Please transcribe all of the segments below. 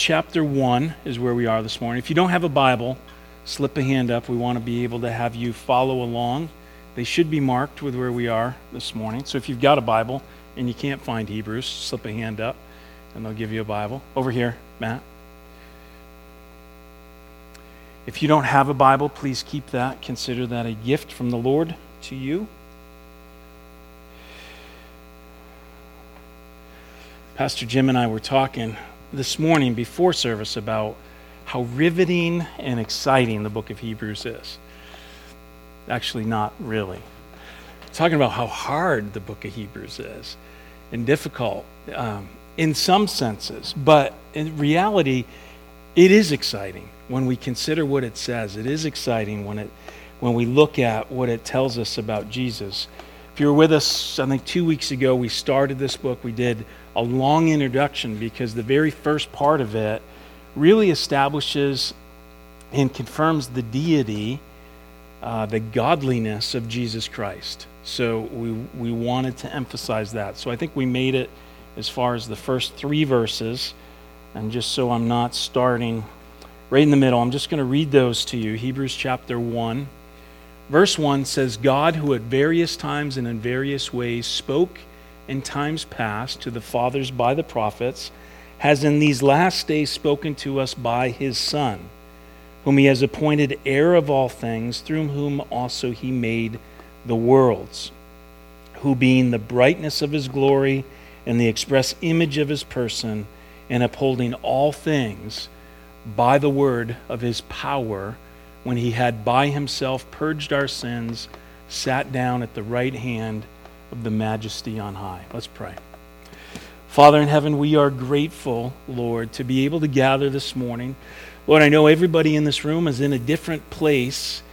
Chapter 1 is where we are this morning. If you don't have a Bible, slip a hand up. We want to be able to have you follow along. They should be marked with where we are this morning. So if you've got a Bible and you can't find Hebrews, slip a hand up and they'll give you a Bible. Over here, Matt. If you don't have a Bible, please keep that. Consider that a gift from the Lord to you. Pastor Jim and I were talking this morning before service about how riveting and exciting the book of Hebrews is. Actually, not really. Talking about how hard the book of Hebrews is and difficult in some senses, but in reality, it is exciting when we consider what it says. It is exciting when we look at what it tells us about Jesus. If you were with us, I think 2 weeks ago, we started this book. We did a long introduction because the very first part of it really establishes and confirms the deity, the godliness of Jesus Christ. So we wanted to emphasize that. So I think we made it as far as the first 3 verses. And just so I'm not starting right in the middle, I'm just going to read those to you. Hebrews chapter 1. Verse 1 says, God, who at various times and in various ways spoke in times past to the fathers by the prophets, has in these last days spoken to us by his Son, whom he has appointed heir of all things, through whom also he made the worlds, who being the brightness of his glory and the express image of his person, and upholding all things by the word of his power, when he had by himself purged our sins, sat down at the right hand of the majesty on high. Let's pray. Father in heaven, we are grateful, Lord, to be able to gather this morning. Lord, I know everybody in this room is in a different place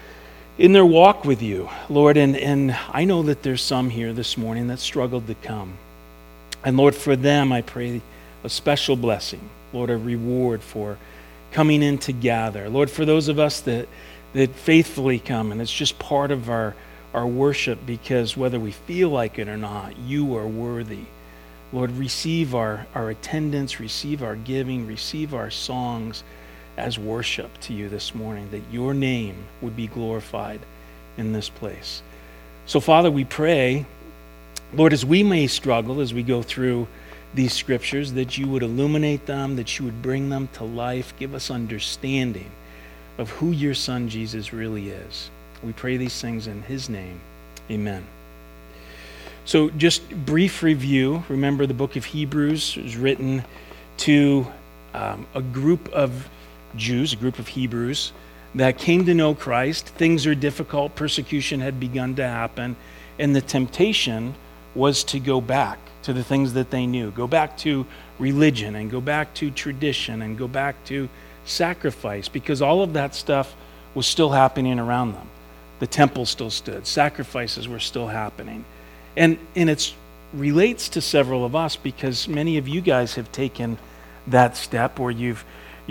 in their walk with you, Lord, and I know that there's some here this morning that struggled to come. And Lord, for them, I pray a special blessing, Lord, a reward for coming in to gather. Lord, for those of us that faithfully come, and it's just part of our worship, because whether we feel like it or not, you are worthy. Lord, receive our attendance, receive our giving, receive our songs as worship to you this morning, that your name would be glorified in this place. So, Father, we pray, Lord, as we may struggle as we go through these scriptures, that you would illuminate them, that you would bring them to life, give us understanding of who your Son Jesus really is. We pray these things in his name. Amen. So just brief review. Remember, the book of Hebrews was written to a group of Jews, a group of Hebrews that came to know Christ. Things are difficult. Persecution had begun to happen. And the temptation was to go back to the things that they knew. Go back to religion and go back to tradition and go back to sacrifice, because all of that stuff was still happening around them. The temple still stood. Sacrifices were still happening. And it relates to several of us, because many of you guys have taken that step where you've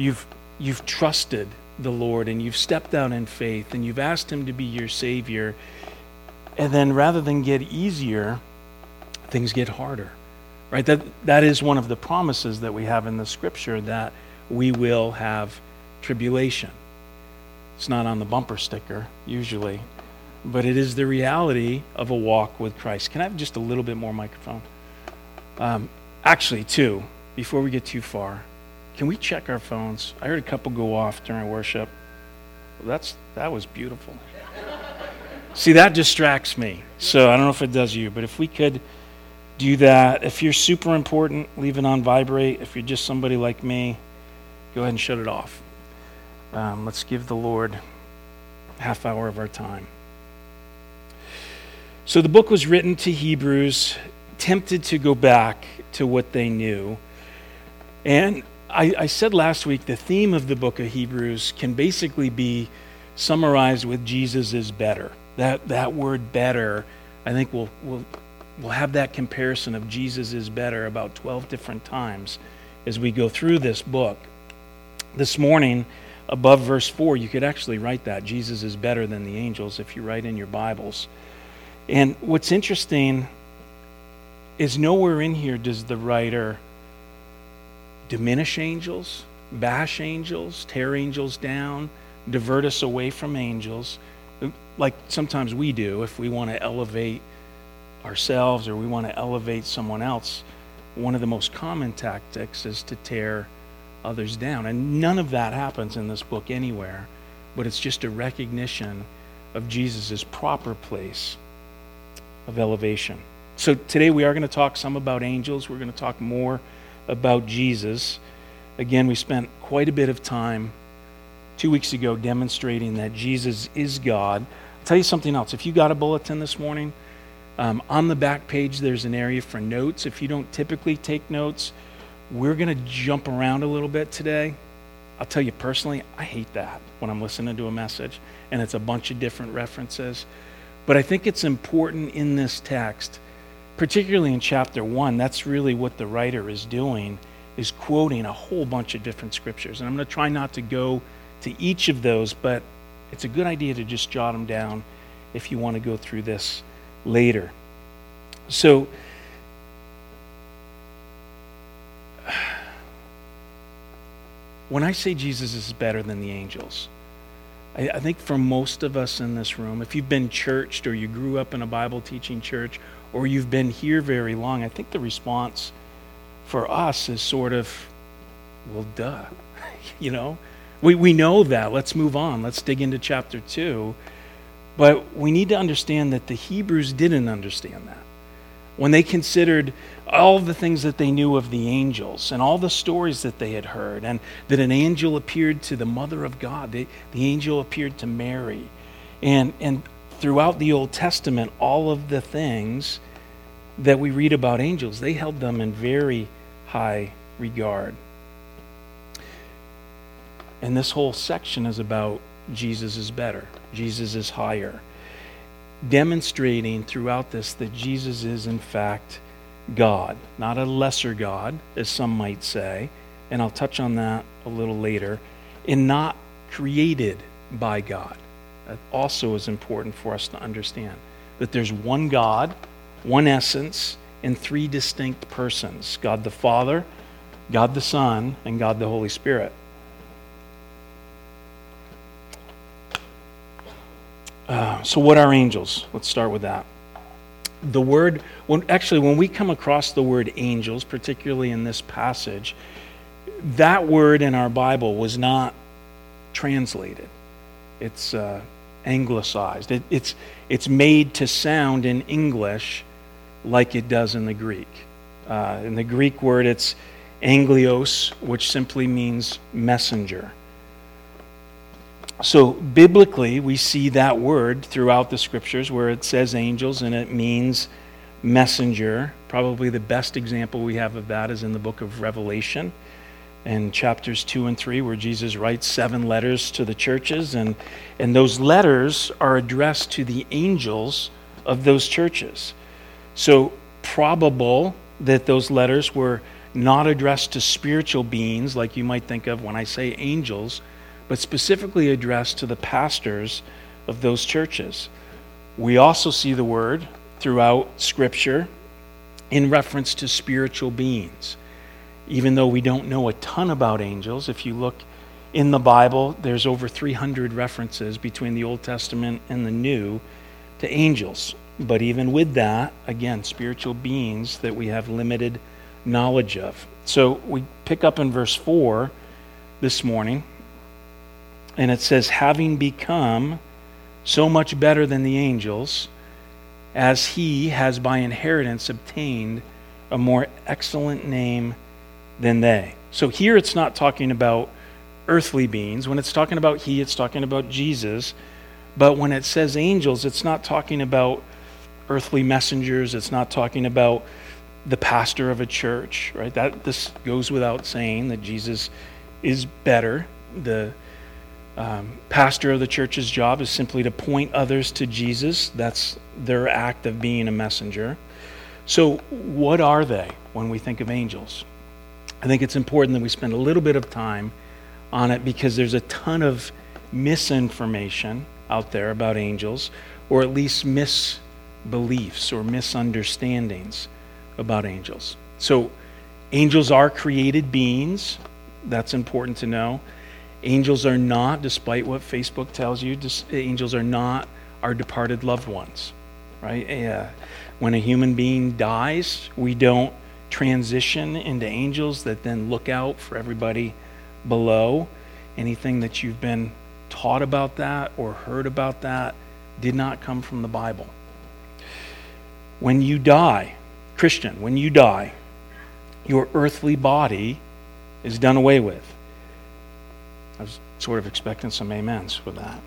trusted the Lord and you've stepped out in faith and you've asked him to be your Savior. And then rather than get easier, things get harder. Right? That is one of the promises that we have in the scripture, that we will have tribulation. It's not on the bumper sticker, usually, but it is the reality of a walk with Christ. Can I have just a little bit more microphone? Actually, too, before we get too far, can we check our phones? I heard a couple go off during worship. That was beautiful. See, that distracts me, so I don't know if it does you, but if we could do that. If you're super important, leave it on vibrate. If you're just somebody like me, go ahead and shut it off. Let's give the Lord a half hour of our time. So the book was written to Hebrews, tempted to go back to what they knew. And I said last week, the theme of the book of Hebrews can basically be summarized with Jesus is better. That word better, I think we'll have that comparison of Jesus is better about 12 different times as we go through this book. This morning, above verse 4, you could actually write that. Jesus is better than the angels if you write in your Bibles. And what's interesting is nowhere in here does the writer diminish angels, bash angels, tear angels down, divert us away from angels, like sometimes we do if we want to elevate ourselves or we want to elevate someone else. One of the most common tactics is to tear others down. And none of that happens in this book anywhere, but it's just a recognition of Jesus' proper place of elevation. So today we are going to talk some about angels. We're going to talk more about Jesus. Again, we spent quite a bit of time 2 weeks ago demonstrating that Jesus is God. I'll tell you something else. If you got a bulletin this morning, on the back page there's an area for notes. If you don't typically take notes, we're going to jump around a little bit today. I'll tell you personally, I hate that when I'm listening to a message and it's a bunch of different references. But I think it's important in this text, particularly in chapter 1, that's really what the writer is doing, is quoting a whole bunch of different scriptures. And I'm going to try not to go to each of those, but it's a good idea to just jot them down if you want to go through this later. So, when I say Jesus is better than the angels, I think for most of us in this room, if you've been churched or you grew up in a Bible teaching church or you've been here very long, I think the response for us is sort of, well, duh. You know, we know that. Let's move on. Let's dig into chapter 2. But we need to understand that the Hebrews didn't understand that. When they considered all the things that they knew of the angels and all the stories that they had heard, and that an angel appeared to the mother of God, the angel appeared to Mary, and throughout the Old Testament, all of the things that we read about angels, they held them in very high regard. And this whole section is about Jesus is better, Jesus is higher, demonstrating throughout this that Jesus is in fact God, not a lesser God, as some might say, and I'll touch on that a little later, and not created by God. That also is important for us to understand, that there's one God, one essence, and three distinct persons: God the Father, God the Son, and God the Holy Spirit. So what are angels? Let's start with that. The word, when we come across the word angels, particularly in this passage, that word in our Bible was not translated. It's anglicized. It's made to sound in English like it does in the Greek. In the Greek word, it's anglios, which simply means messenger. So biblically, we see that word throughout the scriptures where it says angels and it means messenger. Probably the best example we have of that is in the book of Revelation in chapters 2 and 3, where Jesus writes 7 letters to the churches, and those letters are addressed to the angels of those churches. So probable that those letters were not addressed to spiritual beings like you might think of when I say angels, but specifically addressed to the pastors of those churches. We also see the word throughout Scripture in reference to spiritual beings. Even though we don't know a ton about angels, if you look in the Bible, there's over 300 references between the Old Testament and the New to angels. But even with that, again, spiritual beings that we have limited knowledge of. So we pick up in verse 4 this morning, and it says, having become so much better than the angels, as he has by inheritance obtained a more excellent name than they. So here it's not talking about earthly beings. When it's talking about he, it's talking about Jesus. But when it says angels, it's not talking about earthly messengers. It's not talking about the pastor of a church, right? This goes without saying that Jesus is better. The pastor of the church's job is simply to point others to Jesus. That's their act of being a messenger. So what are they when we think of angels? I think it's important that we spend a little bit of time on it because there's a ton of misinformation out there about angels, or at least misbeliefs or misunderstandings about angels. So Angels are created beings. That's important to know. Angels are not, despite what Facebook tells you, angels are not our departed loved ones, right? When a human being dies, we don't transition into angels that then look out for everybody below. Anything that you've been taught about that or heard about that did not come from the Bible. When you die, Christian, when you die, your earthly body is done away with. I was sort of expecting some amens with that.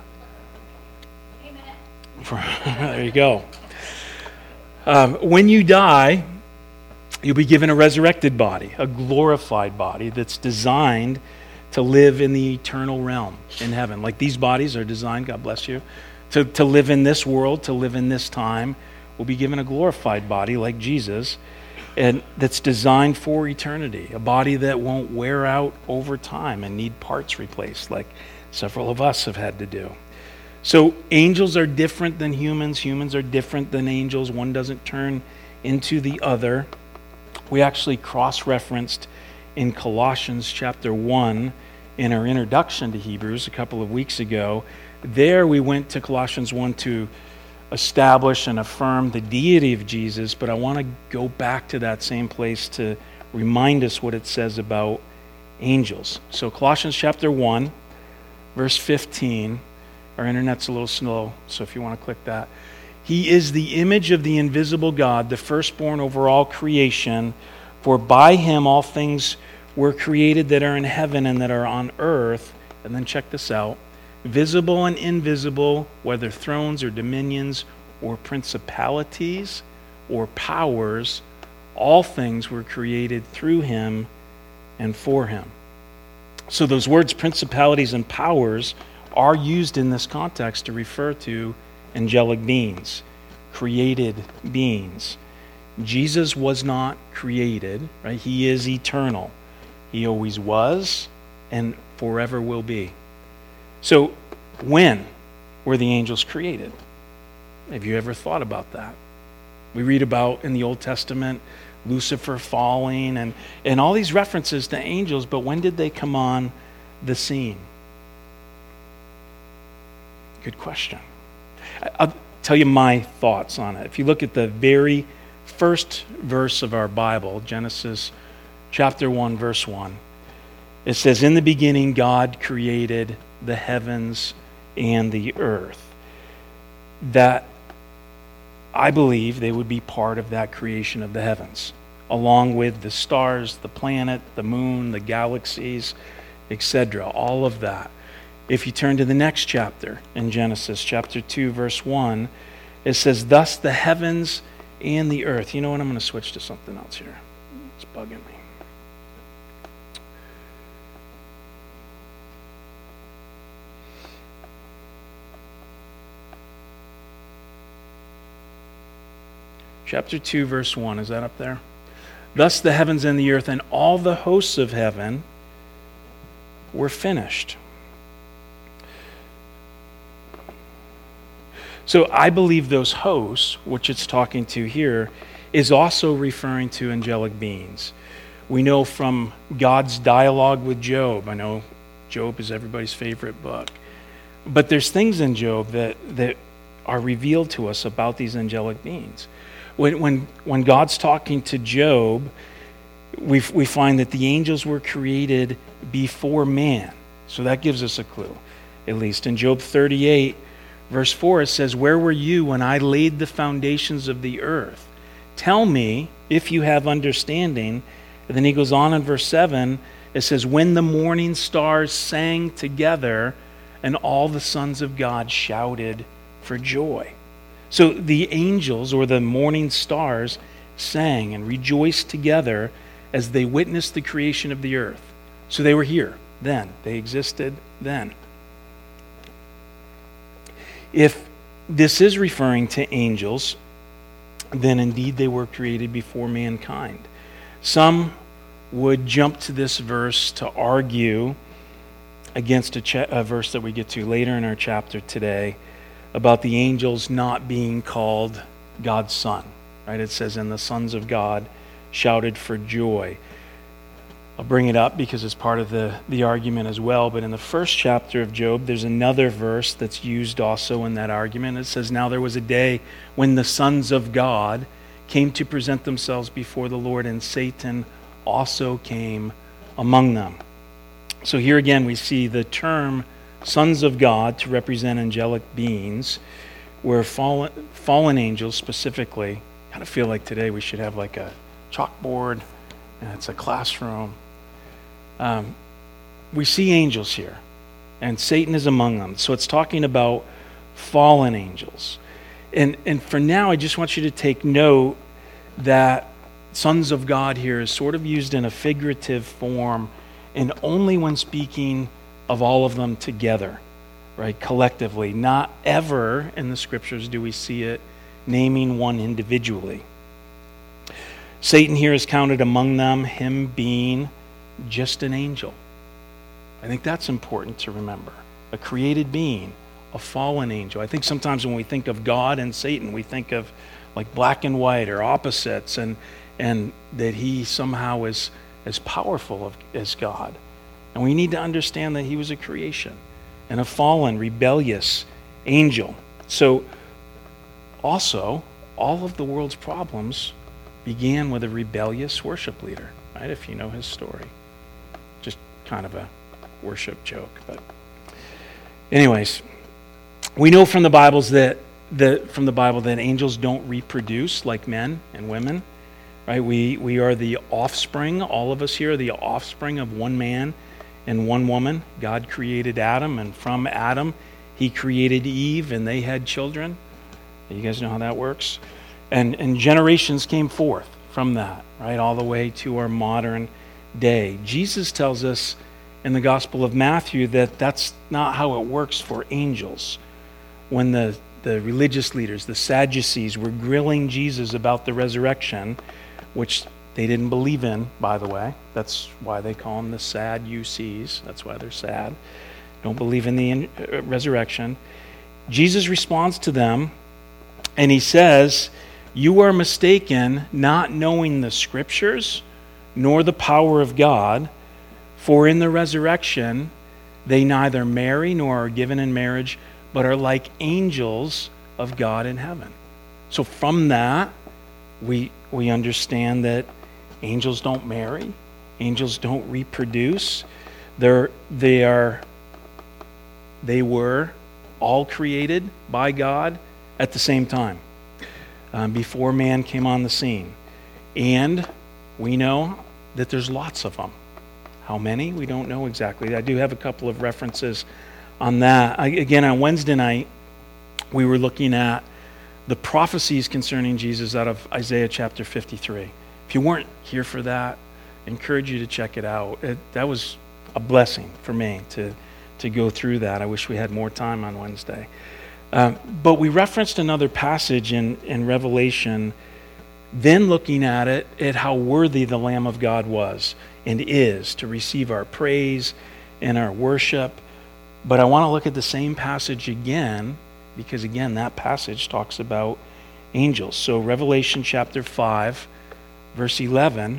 Amen. There you go. When you die, you'll be given a resurrected body, a glorified body that's designed to live in the eternal realm in heaven. Like these bodies are designed, God bless you, to live in this world, to live in this time. We'll be given a glorified body like Jesus, and that's designed for eternity, a body that won't wear out over time and need parts replaced like several of us have had to do. So angels are different than humans. Humans are different than angels. One doesn't turn into the other. We actually cross-referenced in Colossians chapter 1 in our introduction to Hebrews a couple of weeks ago. There we went to Colossians 1 to establish and affirm the deity of Jesus, but I want to go back to that same place to remind us what it says about angels. So Colossians chapter 1, verse 15. Our internet's a little slow, so if you want to click that. He is the image of the invisible God, the firstborn over all creation, for by him all things were created that are in heaven and that are on earth. And then check this out. Visible and invisible, whether thrones or dominions or principalities or powers, all things were created through him and for him. So those words, principalities and powers, are used in this context to refer to angelic beings, created beings. Jesus was not created, right? He is eternal. He always was and forever will be. So, when were the angels created? Have you ever thought about that? We read about in the Old Testament Lucifer falling and all these references to angels, but when did they come on the scene? Good question. I'll tell you my thoughts on it. If you look at the very first verse of our Bible, Genesis chapter 1, verse 1, it says, "In the beginning God created the heavens and the earth." That, I believe, they would be part of that creation of the heavens, along with the stars, the planet, the moon, the galaxies, etc. All of that. If you turn to the next chapter in Genesis, chapter 2, verse 1, it says, "Thus the heavens and the earth." You know what? I'm going to switch to something else here. It's bugging me. Chapter 2, verse 1. Is that up there? "Thus the heavens and the earth and all the hosts of heaven were finished." So I believe those hosts, which it's talking to here, is also referring to angelic beings. We know from God's dialogue with Job. I know Job is everybody's favorite book. But there's things in Job that are revealed to us about these angelic beings. When God's talking to Job, we find that the angels were created before man. So that gives us a clue, at least. In Job 38, verse 4, it says, "Where were you when I laid the foundations of the earth? Tell me if you have understanding." And then he goes on in verse 7, it says, "When the morning stars sang together and all the sons of God shouted for joy." So the angels, or the morning stars, sang and rejoiced together as they witnessed the creation of the earth. So they were here then. They existed then. If this is referring to angels, then indeed they were created before mankind. Some would jump to this verse to argue against a verse that we get to later in our chapter today about the angels not being called God's son. Right? It says, "And the sons of God shouted for joy. I'll bring it up because it's part of the argument as well. But in the first chapter of Job, there's another verse that's used also in that argument. It says, now there was a day when the sons of God came to present themselves before the Lord, and Satan also came among them. So here again we see the term sons of God to represent angelic beings, where fallen angels specifically, I kind of feel like today we should have like a chalkboard and it's a classroom. We see angels here, and Satan is among them. So it's talking about fallen angels. And for now, I just want you to take note that sons of God here is sort of used in a figurative form, and only when speaking of all of them together, right, collectively. Not ever in the scriptures do we see it naming one individually. Satan here is counted among them, him being just an angel. I think that's important to remember. A created being, a fallen angel. I think sometimes when we think of God and Satan, we think of like black and white or opposites, and that he somehow is as powerful as God. And we need to understand that he was a creation and a fallen, rebellious angel. So also, all of the world's problems began with a rebellious worship leader, right? If you know his story. Just kind of a worship joke. But anyways, we know from the Bible that angels don't reproduce like men and women, right? We are the offspring. All of us here are the offspring of one man and one woman. God created Adam, and from Adam he created Eve, and they had children. You guys know how that works? And generations came forth from that, right, all the way to our modern day. Jesus tells us in the Gospel of Matthew that that's not how it works for angels. When the religious leaders, the Sadducees, were grilling Jesus about the resurrection, which they didn't believe in, by the way. That's why they call them the Sadducees. That's why they're sad. Don't believe in the resurrection. Jesus responds to them, and he says, you are mistaken, not knowing the scriptures, nor the power of God, for in the resurrection they neither marry nor are given in marriage, but are like angels of God in heaven. So from that, we understand that angels don't marry, angels don't reproduce. They were all created by God at the same time, before man came on the scene. And we know that there's lots of them. How many? We don't know exactly. I do have a couple of references on that. Again, on Wednesday night, we were looking at the prophecies concerning Jesus out of Isaiah chapter 53. If you weren't here for that, I encourage you to check it out. That was a blessing for me to go through that. I wish we had more time on Wednesday. But we referenced another passage in Revelation, then looking at how worthy the Lamb of God was and is to receive our praise and our worship. But I want to look at the same passage again, because again, that passage talks about angels. So Revelation chapter 5, verse 11,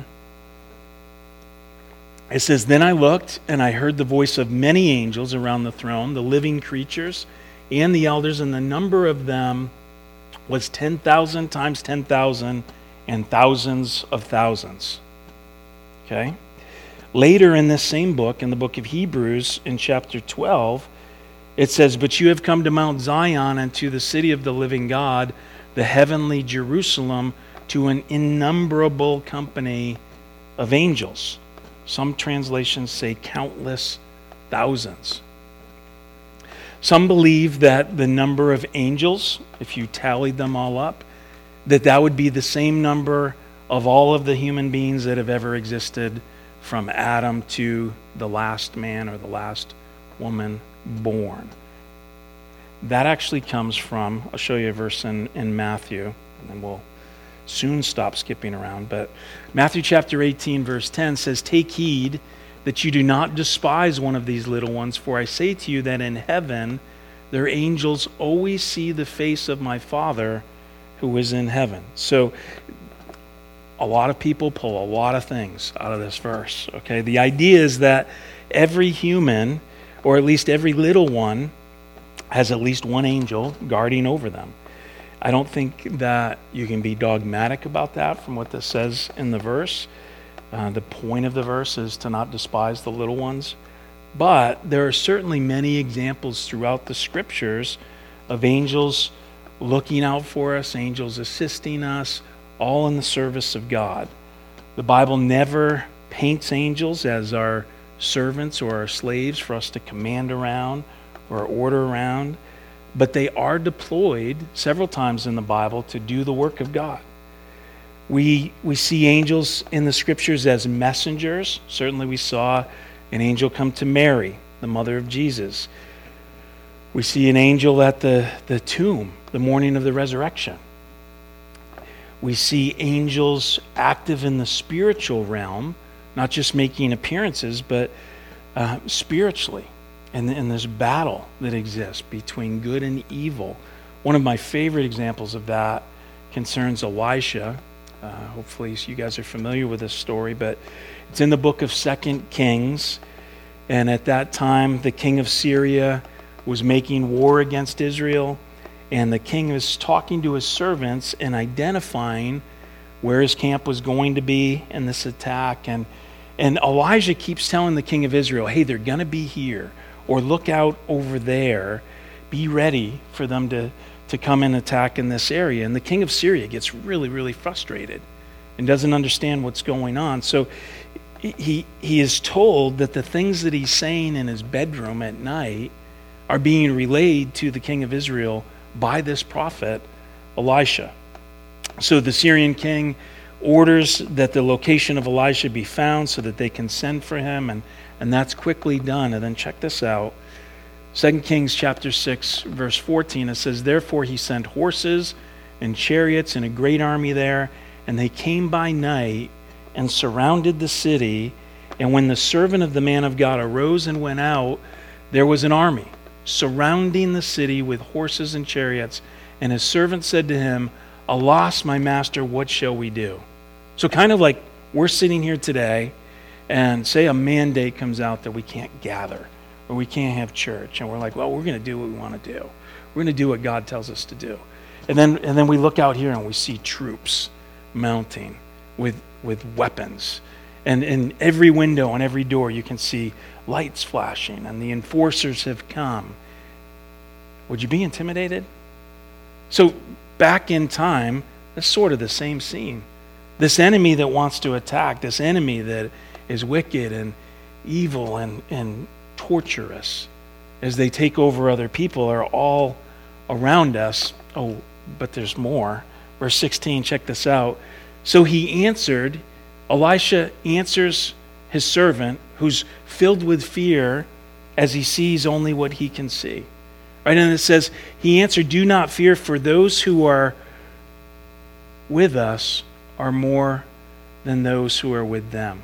it says, then I looked, and I heard the voice of many angels around the throne, the living creatures and the elders, and the number of them was 10,000 times 10,000 and thousands of thousands. Okay? Later in this same book, in the book of Hebrews, in chapter 12, it says, but you have come to Mount Zion and to the city of the living God, the heavenly Jerusalem, to an innumerable company of angels. Some translations say countless thousands. Some believe that the number of angels, if you tallied them all up, that would be the same number of all of the human beings that have ever existed from Adam to the last man or the last woman born. That actually comes from, I'll show you a verse in Matthew, and then we'll soon stop skipping around. But Matthew chapter 18, verse 10 says, take heed that you do not despise one of these little ones, for I say to you that in heaven their angels always see the face of my Father who is in heaven. So a lot of people pull a lot of things out of this verse, okay? The idea is that every human, or at least every little one, has at least one angel guarding over them. I don't think that you can be dogmatic about that from what this says in the verse. The point of the verse is to not despise the little ones. But there are certainly many examples throughout the scriptures of angels looking out for us, angels assisting us, all in the service of God. The Bible never paints angels as our servants or our slaves for us to command around or order around, but they are deployed several times in the Bible to do the work of God. We see angels in the scriptures as messengers. Certainly we saw an angel come to Mary, the mother of Jesus. We see an angel at the tomb, the morning of the resurrection. We see angels active in the spiritual realm, not just making appearances, but spiritually, in this battle that exists between good and evil. One of my favorite examples of that concerns Elisha. Hopefully you guys are familiar with this story, but it's in the book of 2 Kings. And at that time, the king of Syria was making war against Israel. And the king was talking to his servants and identifying where his camp was going to be in this attack. And Elijah keeps telling the king of Israel, hey, they're going to be here. Or look out over there. Be ready for them to come and attack in this area. And the king of Syria gets really, really frustrated and doesn't understand what's going on. So he is told that the things that he's saying in his bedroom at night are being relayed to the king of Israel by this prophet, Elisha. So the Syrian king orders that the location of Elisha be found so that they can send for him, and that's quickly done. And then check this out. 2 Kings chapter 6, verse 14, it says, therefore he sent horses and chariots and a great army there, and they came by night and surrounded the city. And when the servant of the man of God arose and went out, there was an army surrounding the city with horses and chariots. And his servant said to him, alas, my master, what shall we do? So kind of like we're sitting here today, and say a mandate comes out that we can't gather or we can't have church, and we're like, well, we're going to do what we want to do. We're going to do what God tells us to do. And then we look out here and we see troops mounting with weapons. And in every window and every door you can see lights flashing, and the enforcers have come. Would you be intimidated? So back in time, it's sort of the same scene. This enemy that wants to attack, this enemy that is wicked and evil and torturous as they take over other people are all around us. Oh, but there's more. Verse 16, check this out. So he answered, Elisha answers his servant who's filled with fear as he sees only what he can see. Right? And it says, he answered, do not fear, for those who are with us are more than those who are with them.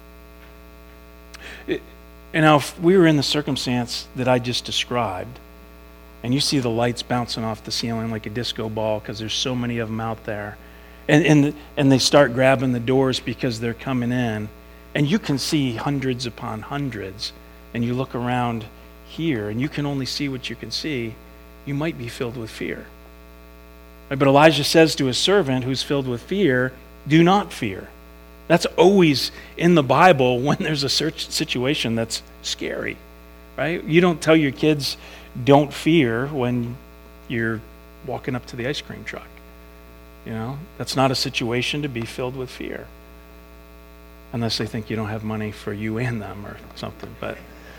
And now if we were in the circumstance that I just described, and you see the lights bouncing off the ceiling like a disco ball because there's so many of them out there, and they start grabbing the doors because they're coming in, and you can see hundreds upon hundreds, and you look around here and you can only see what you can see, you might be filled with fear. But Elijah says to his servant who's filled with fear, do not fear. That's always in the Bible when there's a situation that's scary, right? You don't tell your kids, don't fear, when you're walking up to the ice cream truck. You know, that's not a situation to be filled with fear. Unless they think you don't have money for you and them or something. But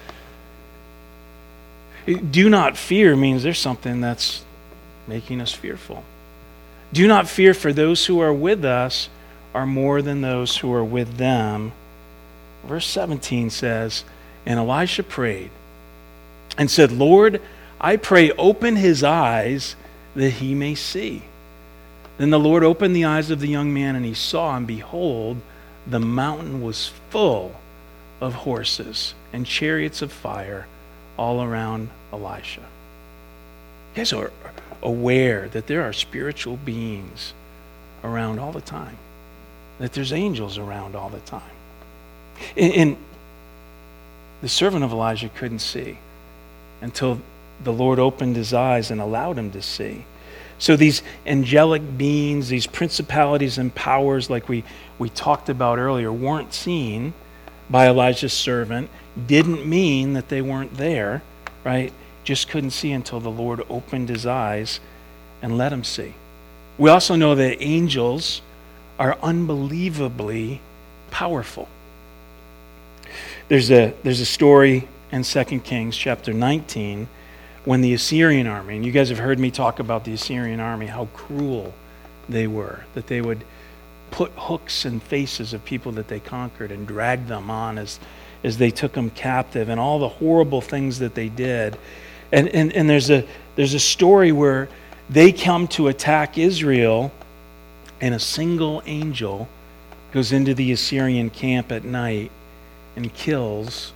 do not fear means there's something that's making us fearful. Do not fear, for those who are with us are more than those who are with them. Verse 17 says, and Elisha prayed and said, Lord, I pray, open his eyes that he may see. Then the Lord opened the eyes of the young man, and he saw, and behold, the mountain was full of horses and chariots of fire all around Elisha. You guys are aware that there are spiritual beings around all the time. that there's angels around all the time. And the servant of Elijah couldn't see until the Lord opened his eyes and allowed him to see. So these angelic beings, these principalities and powers like we talked about earlier, weren't seen by Elijah's servant. Didn't mean that they weren't there, right? Just couldn't see until the Lord opened his eyes and let him see. We also know that angels are unbelievably powerful. There's a story in 2 Kings chapter 19 when the Assyrian army, and you guys have heard me talk about the Assyrian army, how cruel they were, that they would put hooks in faces of people that they conquered and drag them on as they took them captive, and all the horrible things that they did. And there's a story where they come to attack Israel, and a single angel goes into the Assyrian camp at night and kills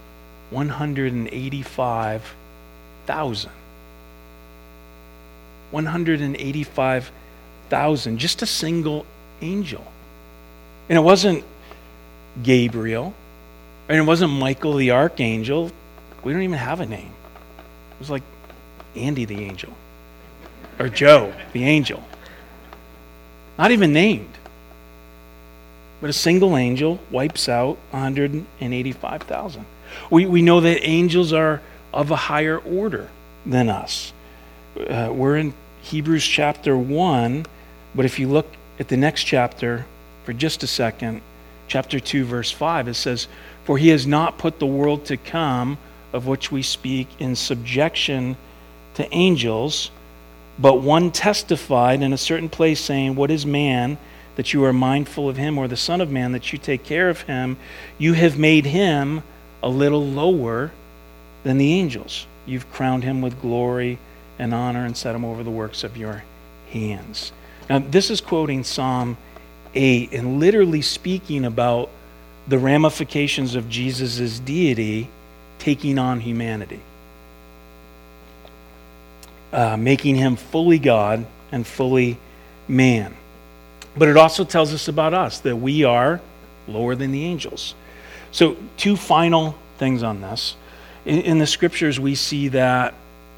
185,000. 185,000, just a single angel. And it wasn't Gabriel, and it wasn't Michael the archangel. We don't even have a name. It was like Andy the angel, or Joe the angel. Not even named. But a single angel wipes out 185,000. We know that angels are of a higher order than us. We're in Hebrews chapter 1, but if you look at the next chapter for just a second, chapter 2, verse 5, it says, "For he has not put the world to come, of which we speak, in subjection to angels, but one testified in a certain place, saying, What is man that you are mindful of him, or the Son of Man that you take care of him? You have made him a little lower than the angels. You've crowned him with glory and honor and set him over the works of your hands." Now, this is quoting Psalm 8 and literally speaking about the ramifications of Jesus' deity taking on humanity, making him fully God and fully man. But it also tells us about us, that we are lower than the angels. So, two final things on this. In the scriptures, we see that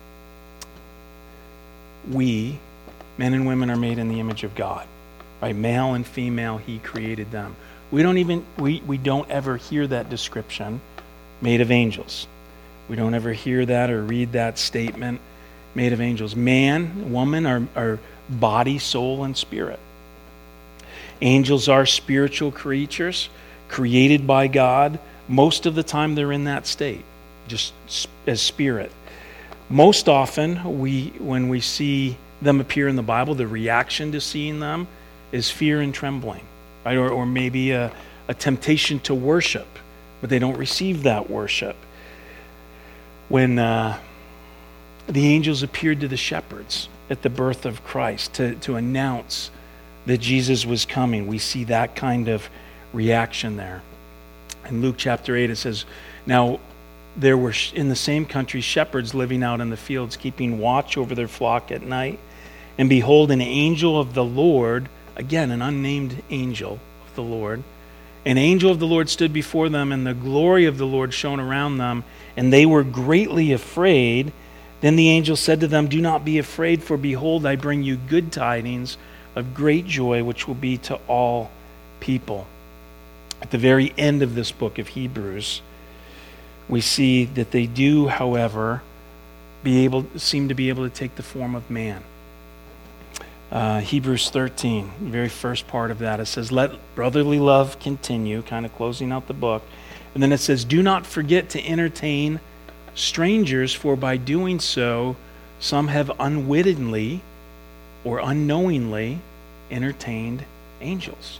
we, men and women, are made in the image of God. Right? Male and female, he created them. We don't ever hear that description made of angels. We don't ever hear that or read that statement made of angels. Man, woman are body, soul, and spirit. Angels are spiritual creatures created by God. Most of the time they're in that state, just as spirit. Most often, when we see them appear in the Bible, the reaction to seeing them is fear and trembling, right? Or maybe a temptation to worship, but they don't receive that worship. When the angels appeared to the shepherds at the birth of Christ to announce that Jesus was coming, we see that kind of reaction there. In Luke chapter 8, it says, "Now there were in the same country shepherds living out in the fields, keeping watch over their flock at night. And behold, an angel of the Lord," again, an unnamed angel of the Lord, "an angel of the Lord stood before them, and the glory of the Lord shone around them, and they were greatly afraid. Then the angel said to them, 'Do not be afraid, for behold, I bring you good tidings of great joy, which will be to all people.'" At the very end of this book of Hebrews, we see that they do, however, seem to be able to take the form of man. Hebrews 13, the very first part of that, it says, "Let brotherly love continue," kind of closing out the book. And then it says, "Do not forget to entertain strangers, for by doing so, some have unwittingly or unknowingly entertained angels."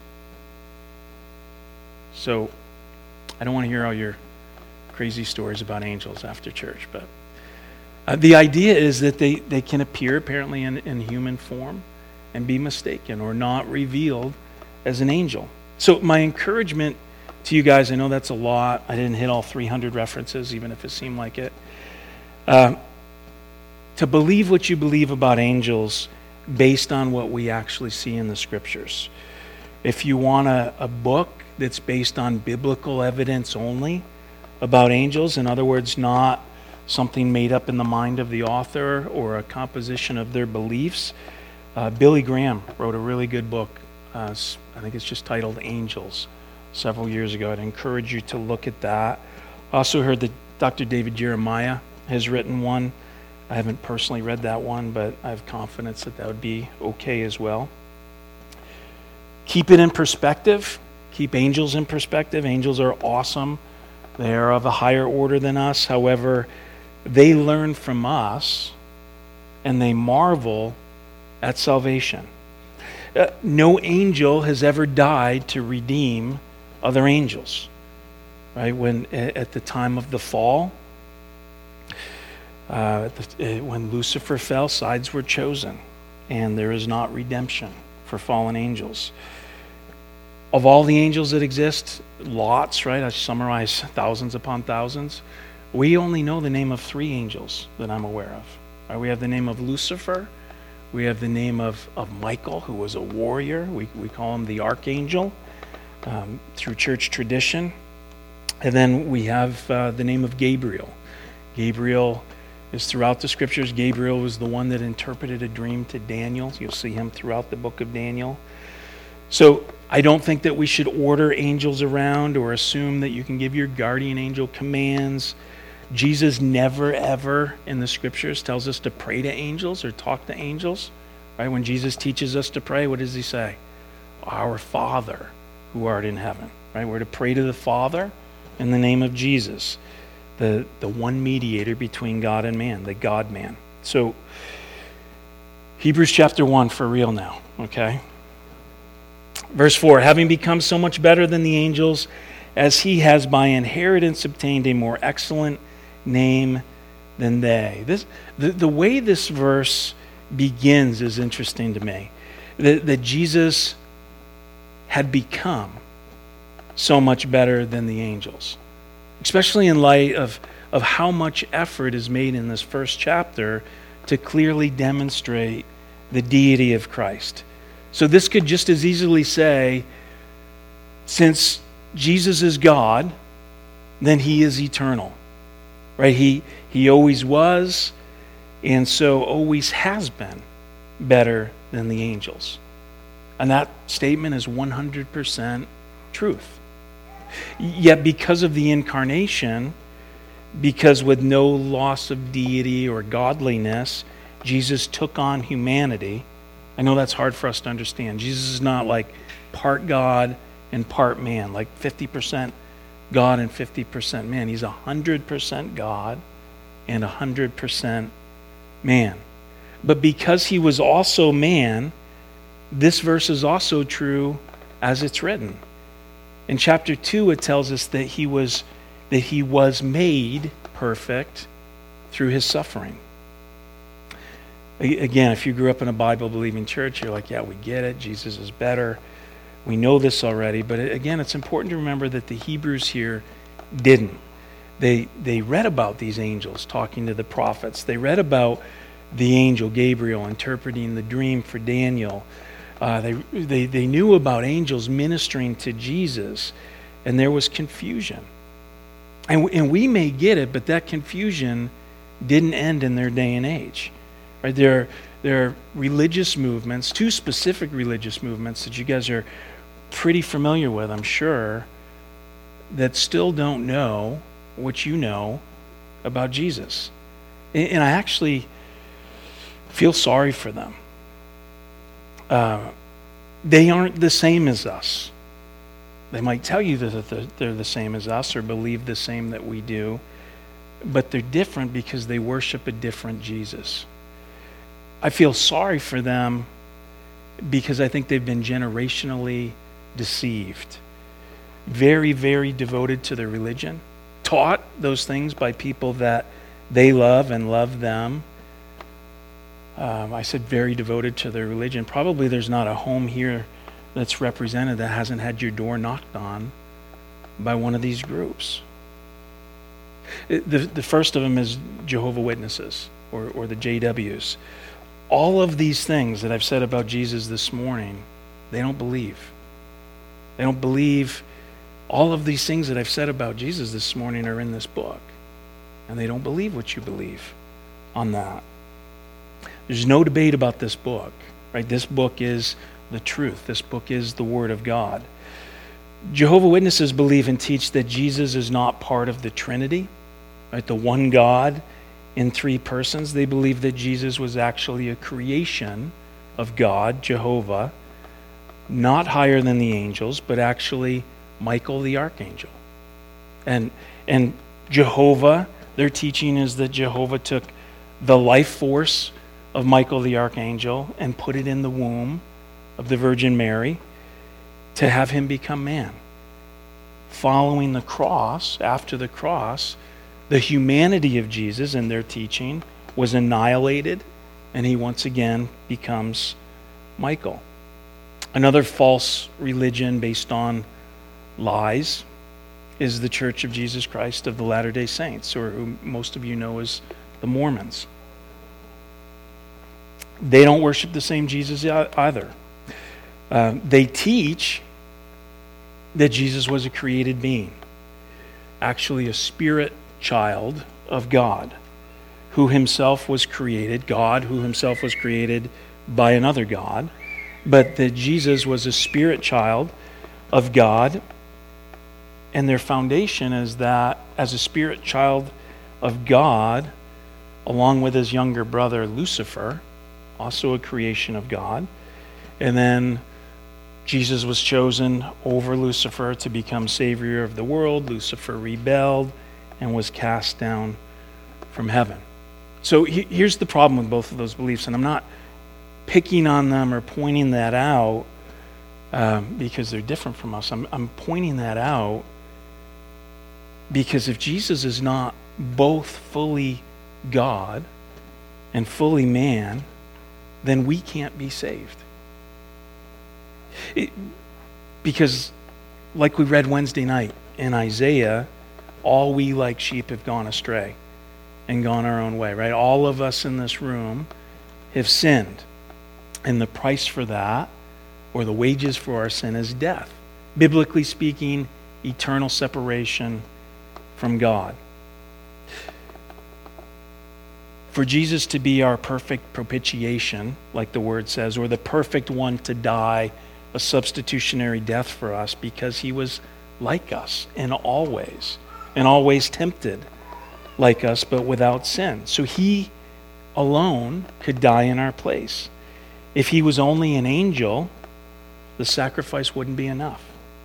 So, I don't want to hear all your crazy stories about angels after church, but the idea is that they can appear apparently in human form and be mistaken or not revealed as an angel. So my encouragement to you guys, I know that's a lot. I didn't hit all 300 references, even if it seemed like it. To believe what you believe about angels based on what we actually see in the scriptures. If you want a book that's based on biblical evidence only about angels, in other words, not something made up in the mind of the author or a composition of their beliefs, Billy Graham wrote a really good book. I think it's just titled Angels several years ago. I'd encourage you to look at that. I also heard that Dr. David Jeremiah has written one. I haven't personally read that one, but I have confidence that would be okay as well. Keep it in perspective. Keep angels in perspective. Angels are awesome. They are of a higher order than us. However, they learn from us and they marvel at salvation. No angel has ever died to redeem other angels. Right? When at the time of the fall, when Lucifer fell, sides were chosen, and there is not redemption for fallen angels. Of all the angels that exist, lots, right? I summarize thousands upon thousands. We only know the name of 3 angels that I'm aware of. Right? We have the name of Lucifer. We have the name of Michael, who was a warrior. We call him the archangel through church tradition. And then we have the name of Gabriel. Gabriel is throughout the scriptures. Gabriel was the one that interpreted a dream to Daniel. You'll see him throughout the book of Daniel. So I don't think that we should order angels around or assume that you can give your guardian angel commands. Jesus never, ever in the scriptures tells us to pray to angels or talk to angels. Right? When Jesus teaches us to pray, what does he say? Our Father who art in heaven. Right? We're to pray to the Father in the name of Jesus, the one mediator between God and man, the God-man. So Hebrews chapter 1 for real now, okay? Verse 4, having become so much better than the angels, as he has by inheritance obtained a more excellent name than they. The way this verse begins is interesting to me. That Jesus had become so much better than the angels. Especially in light of how much effort is made in this first chapter to clearly demonstrate the deity of Christ. So this could just as easily say, since Jesus is God, then he is eternal. Right? He always was, and so always has been better than the angels. And that statement is 100% truth. Yet because of the incarnation, because with no loss of deity or godliness, Jesus took on humanity. I know that's hard for us to understand. Jesus is not like part God and part man, like 50% God and 50% man. He's 100% God and 100% man. But because he was also man, this verse is also true as it's written. In chapter 2, it tells us that he was made perfect through his suffering. Again, if you grew up in a Bible-believing church, you're like, yeah, we get it. Jesus is better. We know this already. But again, it's important to remember that the Hebrews here didn't. They read about these angels talking to the prophets. They read about the angel Gabriel interpreting the dream for Daniel. They knew about angels ministering to Jesus, and there was confusion. And we may get it, but that confusion didn't end in their day and age. Right? There are religious movements, 2 specific religious movements that you guys are pretty familiar with, I'm sure, that still don't know what you know about Jesus. And I actually feel sorry for them. They aren't the same as us. They might tell you that they're the same as us or believe the same that we do, but they're different because they worship a different Jesus. I feel sorry for them because I think they've been generationally deceived. Very, very devoted to their religion, taught those things by people that they love and love them. I said very devoted to their religion. Probably there's not a home here that's represented that hasn't had your door knocked on by one of these groups. The first of them is Jehovah's Witnesses or the JWs. All of these things that I've said about Jesus this morning, they don't believe. They don't believe all of these things that I've said about Jesus this morning are in this book. And they don't believe what you believe on that. There's no debate about this book, right? This book is the truth. This book is the Word of God. Jehovah's Witnesses believe and teach that Jesus is not part of the Trinity, right? The one God in three persons. They believe that Jesus was actually a creation of God, Jehovah, not higher than the angels, but actually Michael the archangel. And Jehovah, their teaching is that Jehovah took the life force of Michael the archangel and put it in the womb of the Virgin Mary to have him become man. Following the cross, after the cross, the humanity of Jesus in their teaching was annihilated, and he once again becomes Michael. Another false religion based on lies is the Church of Jesus Christ of the Latter-day Saints, or who most of you know as the Mormons. They don't worship the same Jesus either. They teach that Jesus was a created being, actually a spirit child of God, who himself was created, God who himself was created by another God, but that Jesus was a spirit child of God, and their foundation is that as a spirit child of God, along with his younger brother Lucifer, also a creation of God, and then Jesus was chosen over Lucifer to become Savior of the world. Lucifer rebelled and was cast down from heaven. So here's the problem with both of those beliefs, and I'm not picking on them or pointing that out because they're different from us. I'm pointing that out because if Jesus is not both fully God and fully man, then we can't be saved. Because, like we read Wednesday night in Isaiah, all we like sheep have gone astray and gone our own way, right? All of us in this room have sinned. And the price for that, or the wages for our sin, is death. Biblically speaking, eternal separation from God. For Jesus to be our perfect propitiation, like the word says, or the perfect one to die a substitutionary death for us, because he was like us in all ways, and always tempted like us, but without sin. So he alone could die in our place. If he was only an angel, the sacrifice wouldn't be enough.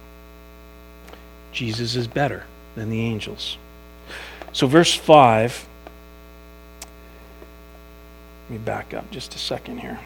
Jesus is better than the angels. So verse 5, let me back up just a second here.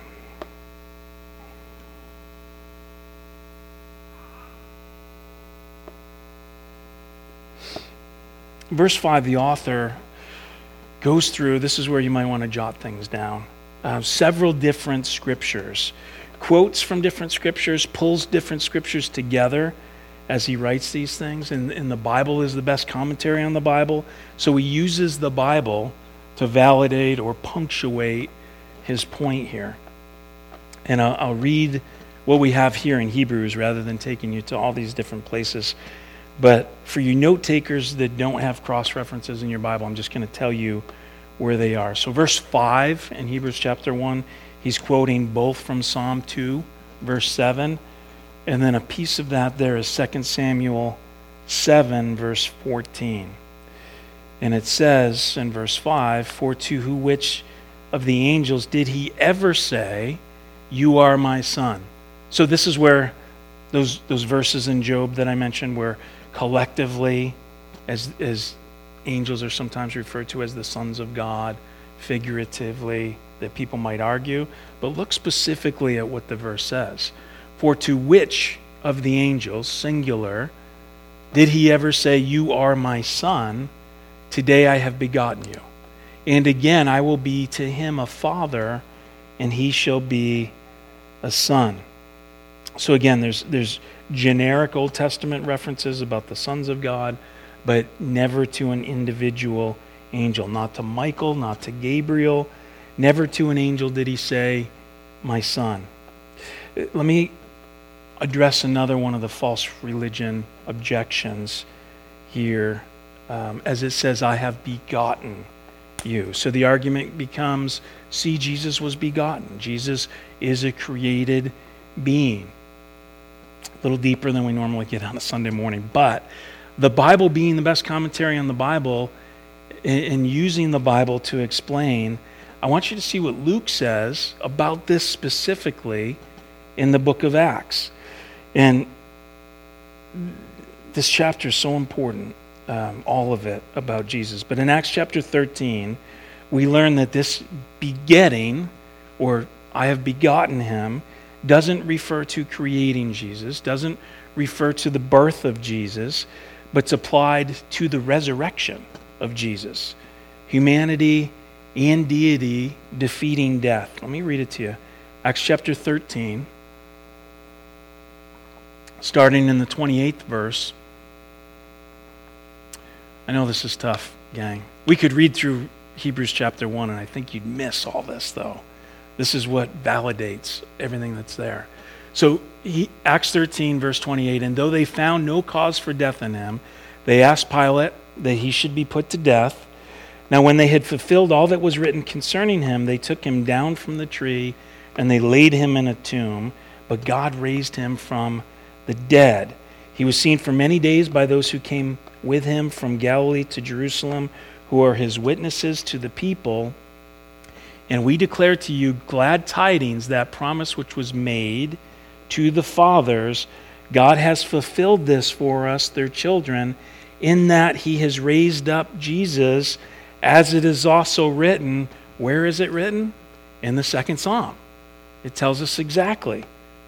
Verse 5, the author goes through, this is where you might want to jot things down, several different scriptures, quotes from different scriptures, pulls different scriptures together as he writes these things, and the Bible is the best commentary on the Bible, so he uses the Bible to validate or punctuate his point here. And I'll read what we have here in Hebrews rather than taking you to all these different places. But for you note takers that don't have cross references in your Bible, I'm just going to tell you where they are. So verse 5 in Hebrews chapter 1, he's quoting both from Psalm 2, verse 7, and then a piece of that there is 2 Samuel 7, verse 14. And it says in verse 5, "For to who which of the angels did he ever say, 'You are my son'?" So this is where those verses in Job that I mentioned, where collectively, as angels are sometimes referred to as the sons of God, figuratively, that people might argue. But look specifically at what the verse says. "For to which of the angels, singular, did he ever say, 'You are my son, today I have begotten you'? And again, I will be to him a father, and he shall be a son." So again, there's generic Old Testament references about the sons of God, but never to an individual angel. Not to Michael, not to Gabriel. Never to an angel did he say, "My son." address another one of the false religion objections here, as it says, I have begotten you. So the argument becomes, see, Jesus was begotten. Jesus is a created being. A little deeper than we normally get on a Sunday morning. But the Bible being the best commentary on the Bible and using the Bible to explain, I want you to see what Luke says about this specifically in the book of Acts. And this chapter is so important, all of it about Jesus. But in Acts chapter 13, we learn that this begetting, or I have begotten him, doesn't refer to creating Jesus, doesn't refer to the birth of Jesus, but it's applied to the resurrection of Jesus. Humanity and deity defeating death. Let me read it to you. Acts chapter 13, starting in the 28th verse. I know this is tough, gang. We could read through Hebrews chapter 1, and I think you'd miss all this, though. This is what validates everything that's there. So Acts 13, verse 28, and though they found no cause for death in him, they asked Pilate that he should be put to death. Now when they had fulfilled all that was written concerning him, they took him down from the tree, and they laid him in a tomb, but God raised him from the dead. He was seen for many days by those who came with him from Galilee to Jerusalem, who are his witnesses to the people. And we declare to you glad tidings, that promise which was made to the fathers. God has fulfilled this for us, their children, in that he has raised up Jesus, as it is also written. Where is it written? In the second Psalm. It tells us exactly.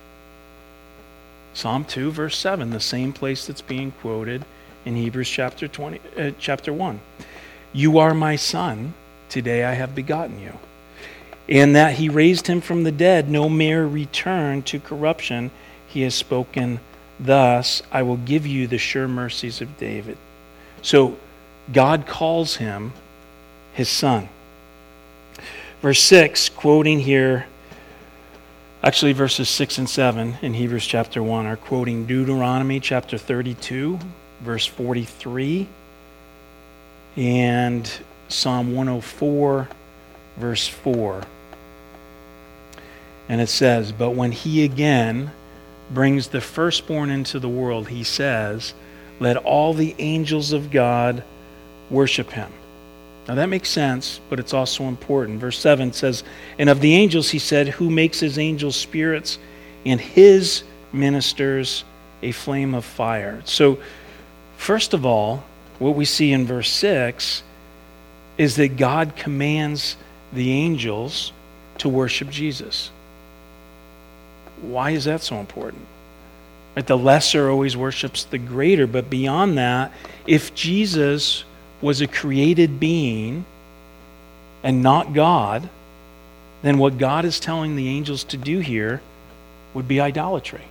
Psalm 2, verse 7, the same place that's being quoted in Hebrews chapter 1. You are my son, today I have begotten you. And that he raised him from the dead, no mere return to corruption. He has spoken thus, I will give you the sure mercies of David. So God calls him his son. Verse 6, quoting here, actually verses 6 and 7 in Hebrews chapter 1 are quoting Deuteronomy chapter 32, verse 43, and Psalm 104, verse 4. And it says, but when he again brings the firstborn into the world, he says, let all the angels of God worship him. Now that makes sense, but it's also important. Verse 7 says, and of the angels he said, who makes his angels spirits and his ministers a flame of fire. So first of all, what we see in verse 6 is that God commands the angels to worship Jesus. Why is that so important? Right, the lesser always worships the greater, but beyond that, if Jesus was a created being and not God, then what God is telling the angels to do here would be idolatry.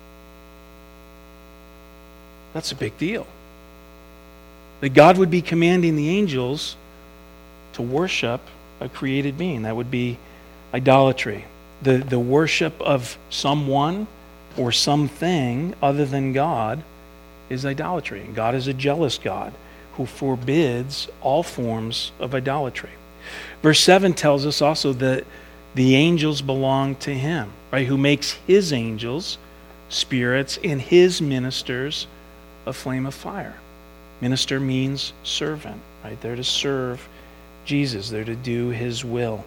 That's a big deal. That God would be commanding the angels to worship a created being. That would be idolatry. The worship of someone or something other than God is idolatry. And God is a jealous God who forbids all forms of idolatry. Verse 7 tells us also that the angels belong to him, right? Who makes his angels spirits and his ministers a flame of fire. Minister means servant, right? They're to serve Jesus. They're to do his will.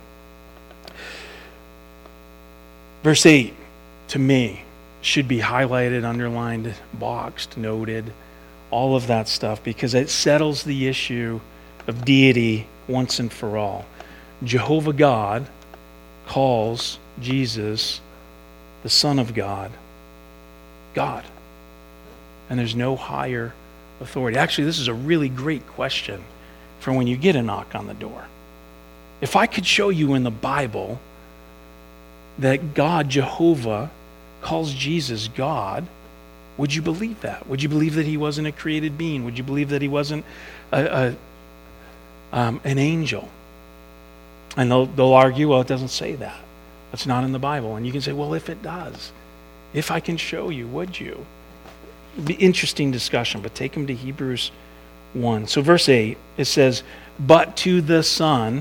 Verse 8, to me, should be highlighted, underlined, boxed, noted, all of that stuff, because it settles the issue of deity once and for all. Jehovah God calls Jesus, the Son of God, God. And there's no higher authority. Actually, this is a really great question for when you get a knock on the door. If I could show you in the Bible that God, Jehovah, calls Jesus God, would you believe that? Would you believe that he wasn't a created being? Would you believe that he wasn't an angel? And they'll argue, well, it doesn't say that. That's not in the Bible. And you can say, well, if it does, If I can show you, would you? It'd be interesting discussion, but take them to Hebrews 1. So verse 8, it says, but to the Son,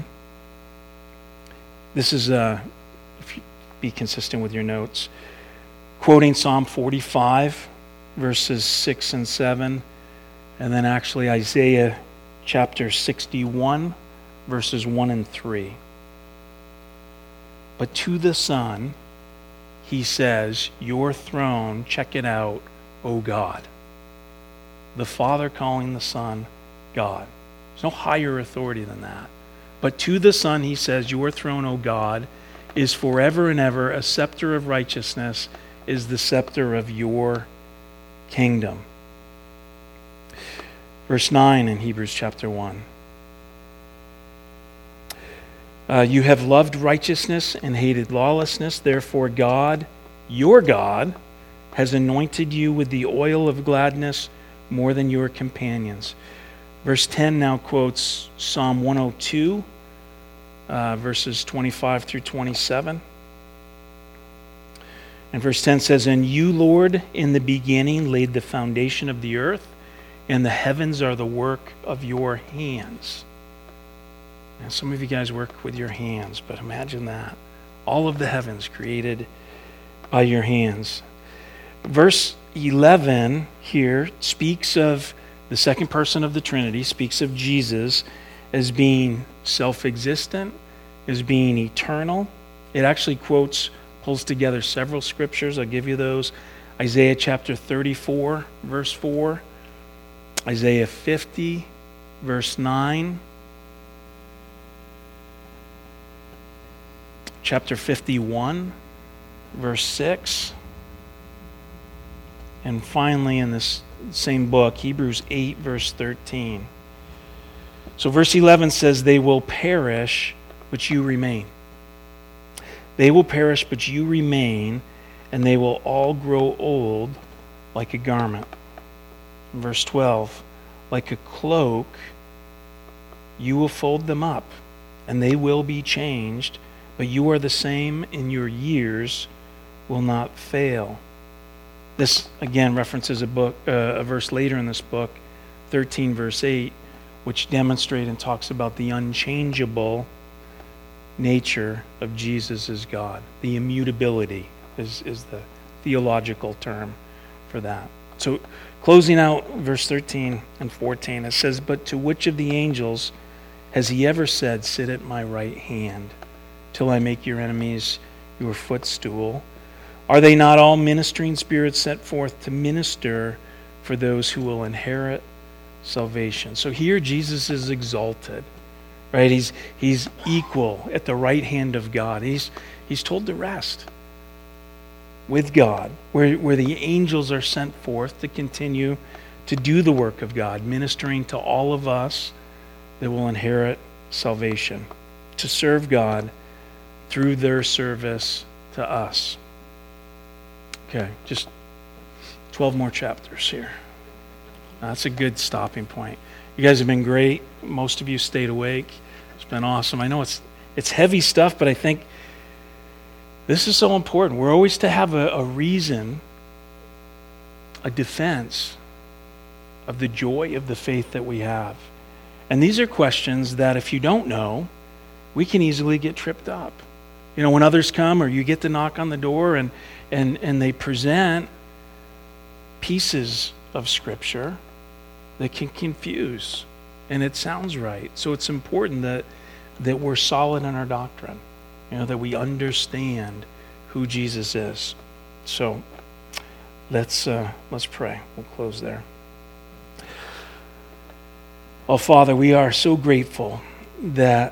this is, if you be consistent with your notes, quoting Psalm 45, verses 6 and 7, and then actually Isaiah chapter 61, verses 1 and 3. But to the Son, he says, your throne, check it out, O God. The Father calling the Son God. There's no higher authority than that. But to the Son, he says, your throne, O God, is forever and ever. A scepter of righteousness is the scepter of your kingdom. Verse 9 in Hebrews chapter 1. You have loved righteousness and hated lawlessness. Therefore God, your God, has anointed you with the oil of gladness more than your companions. Verse 10 now quotes Psalm 102, verses 25 through 27. And verse 10 says, and you, Lord, in the beginning laid the foundation of the earth, and the heavens are the work of your hands. And some of you guys work with your hands, but imagine that. All of the heavens created by your hands. Verse 11 here speaks of the second person of the Trinity, speaks of Jesus as being self-existent, as being eternal. It actually pulls together several scriptures. I'll give you those. Isaiah chapter 34, verse 4. Isaiah 50, verse 9. Chapter 51, verse 6. And finally, in this same book, Hebrews 8, verse 13. So verse 11 says, they will perish, but you remain. They will perish, but you remain, and they will all grow old like a garment. Verse 12, like a cloak, you will fold them up, and they will be changed, but you are the same, and your years will not fail. This, again, references a verse later in this book, 13, verse 8, which demonstrates and talks about the unchangeable nature of Jesus as God. The immutability is the theological term for that. So, closing out verse 13 and 14, it says, but to which of the angels has he ever said, sit at my right hand, till I make your enemies your footstool? Are they not all ministering spirits sent forth to minister for those who will inherit salvation? So here Jesus is exalted, right? He's equal at the right hand of God. He's told to rest with God, where the angels are sent forth to continue to do the work of God, ministering to all of us that will inherit salvation, to serve God through their service to us. Okay, just 12 more chapters here. That's a good stopping point. You guys have been great. Most of you stayed awake. It's been awesome. I know it's heavy stuff, but I think this is so important. We're always to have a reason, a defense of the joy of the faith that we have. And these are questions that if you don't know, we can easily get tripped up. You know, when others come or you get to knock on the door and they present pieces of Scripture that can confuse, and it sounds right. So it's important that we're solid in our doctrine, you know, that we understand who Jesus is. So let's pray. We'll close there. Oh, Father, we are so grateful that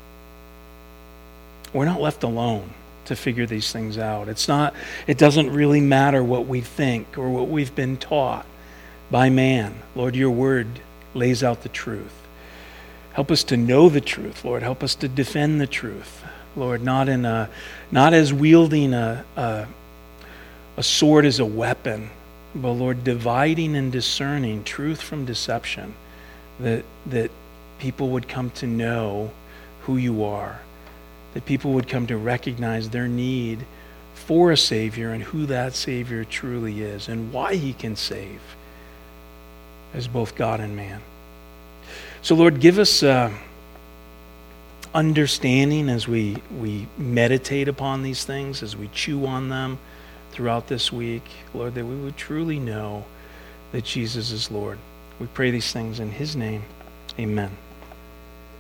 we're not left alone to figure these things out. It doesn't really matter what we think or what we've been taught by man. Lord, your word lays out the truth. Help us to know the truth, Lord. Help us to defend the truth, Lord, not as wielding a sword as a weapon, but Lord, dividing and discerning truth from deception, that people would come to know who you are, that people would come to recognize their need for a Savior and who that Savior truly is and why he can save as both God and man. So Lord, give us understanding as we meditate upon these things, as we chew on them throughout this week, Lord, that we would truly know that Jesus is Lord. We pray these things in his name. Amen.